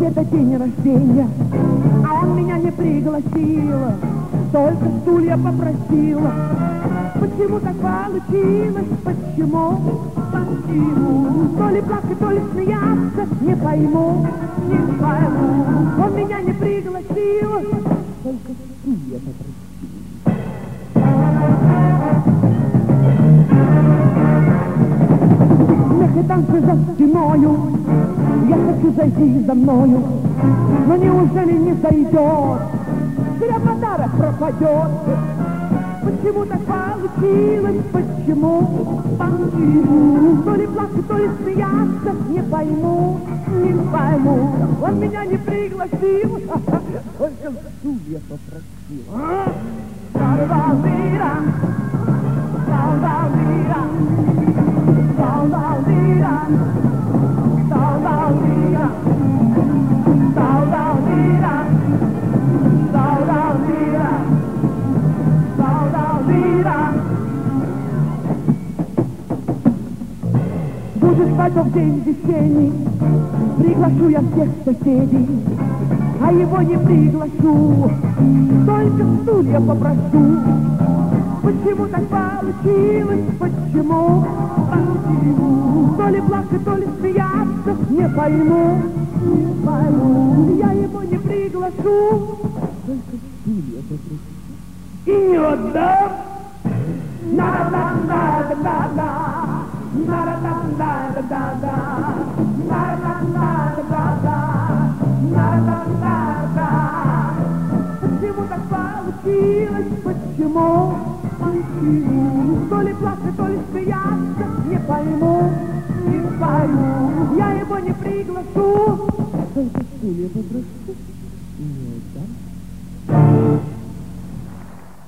это день рождения, а он меня не пригласил, только стулья попросила. Почему так получилось? Почему? То ли плакать, то ли смеяться, не пойму, не пойму. Он меня не пригласил, только стулья попросил. Смех и танцы за спиною, я хочу зайти за мною, но неужели не зайдет? Зря подарок пропадет. Почему так получилось? Почему? Почему? То ли плакать, то ли смеяться, не пойму, не пойму. Он меня не пригласил, только стулья попросил. Салдалира, салдалира, салдалира, салдалира, салдалира, салдалира. Будет свадьба в день весенний, приглашу я всех соседей, а его не приглашу, только стулья попрошу. Почему так получилось? Почему? Почему? То ли плакать, то ли смеяться, не пойму, не пойму. Я его не приглашу, только стулья попрошу. И не отдам. На-да-да-да-да-да, на-да-да-да-да-да, на-да-да-да-да, на-да-да-да. Почему так получилось? Почему? Почему? То ли плакать, то ли смеяться, не пойму, не пойму. Я его не приглашу, только стулья попрошу и не отдам.